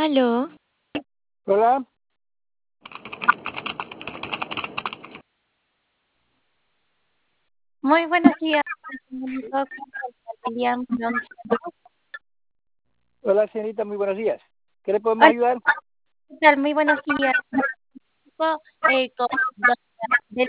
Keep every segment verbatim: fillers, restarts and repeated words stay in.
Aló. Hola. Muy buenos días. Comunico con William Johnson. Hola, señorita, muy buenos días. ¿Qué le podemos Hola, ayudar? ¿qué tal? Muy buenos días. Eh, con- de-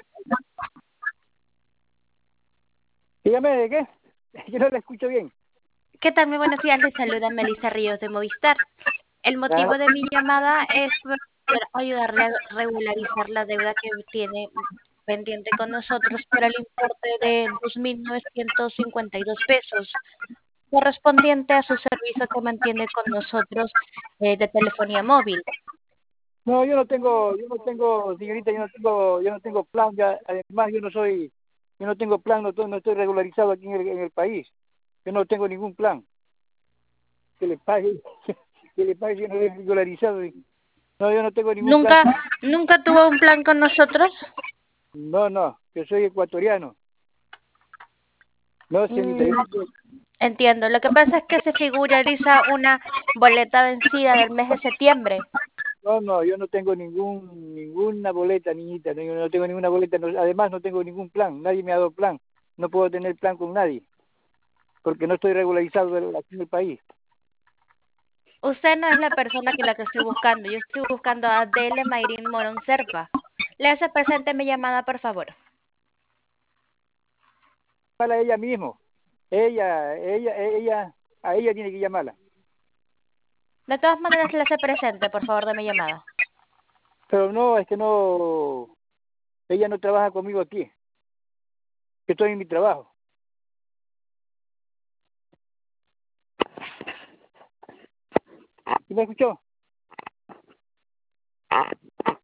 Dígame, ¿de qué? Yo no la escucho bien. ¿Qué tal? Muy buenos días. Les saluda Melissa Ríos de Movistar. El Ah, motivo de mi llamada es para poder ayudarle a regularizar la deuda que tiene pendiente con nosotros por el importe de dos mil novecientos cincuenta y dos pesos, correspondiente a su servicio que mantiene con nosotros eh, de telefonía móvil. no, yo no tengo, yo no tengo, señorita, yo no tengo, yo no tengo plan. Ya, además, yo no soy, yo no tengo plan, no, to- no estoy regularizado aquí en el, en el país. Yo no tengo ningún plan. Que le pague, que le pague, yo no estoy regularizado. No, yo no tengo ningún plan. ¿Nunca, nunca tuvo un plan con nosotros? No, no, yo soy ecuatoriano. No, señorita, yo Mm, no tengo- entiendo. Lo que pasa es que se figuraliza una boleta vencida del mes de septiembre. no, no, yo no tengo ningún, ninguna boleta, niñita, no, yo no tengo ninguna boleta, no, además no tengo ningún plan, nadie me ha dado plan, no puedo tener plan con nadie, porque no estoy regularizado aquí en el país. Usted no es la persona que la que estoy buscando. Yo estoy buscando a Adele Mayrin Morón Serpa. Le hace presente mi llamada, por favor. Llamarla a ella mismo, ella, ella, ella, a ella tiene que llamarla, De todas maneras, le hace presente, por favor, de mi llamada. pero no, es que no, ella no trabaja conmigo aquí, yo estoy en mi trabajo. ¿Sí me escuchó?